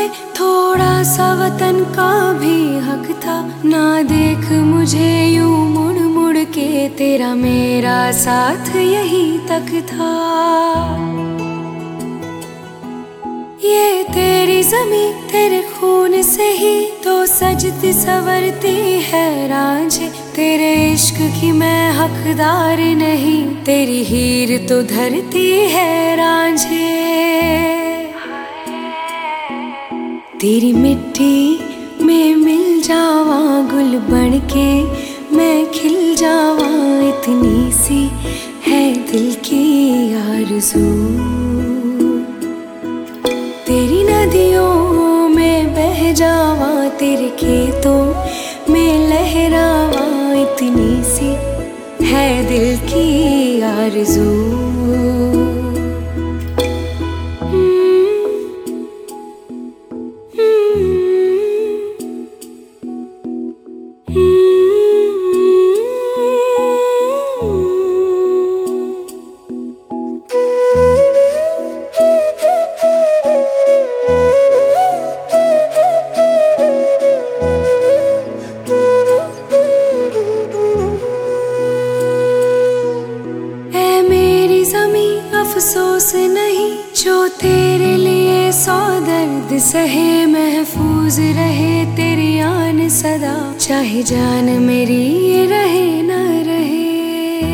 में थोड़ा सा वतन का भी हक था। ना देख मुझे यूं मुड़ मुड़ के, तेरा मेरा साथ यही तक था। ये तेरी ज़मीं तेरे खून से ही तो सजती संवरती है रांझे। तेरे इश्क की मैं हकदार नहीं, तेरी हीर तो धरती है रांझे। तेरी मिट्टी में मिल जावा गुल बन के, मैं खिल जावा, इतनी सी है दिल की आरज़ू। तेरी नदियों में बह जावा, तेरे खेतों में लहरावा, इतनी सी है दिल की आरज़ू। अफसोस नहीं जो तेरे लिए सौ दर्द सहे, महफूज रहे तेरी आन सदा, चाहे जान मेरी ये रहे न रहे।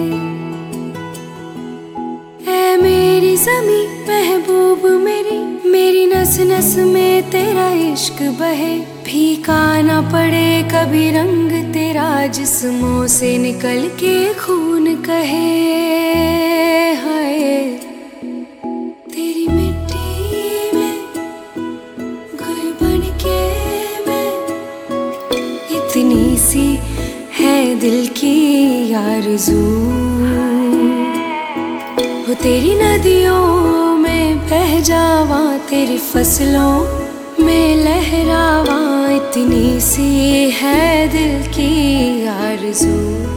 ऐ मेरी ज़मीं महबूब मेरी, मेरी नस नस में तेरा इश्क बहे। फीका ना पड़े कभी रंग तेरा, जिस्मों से निकल के खून कहे। तेरी मिट्टी में गुल बन के मैं, इतनी सी है दिल की आरज़ू। हो तेरी नदियों में बह जावा, तेरी फसलों में लहरावा, इतनी सी है दिल की आरज़ू।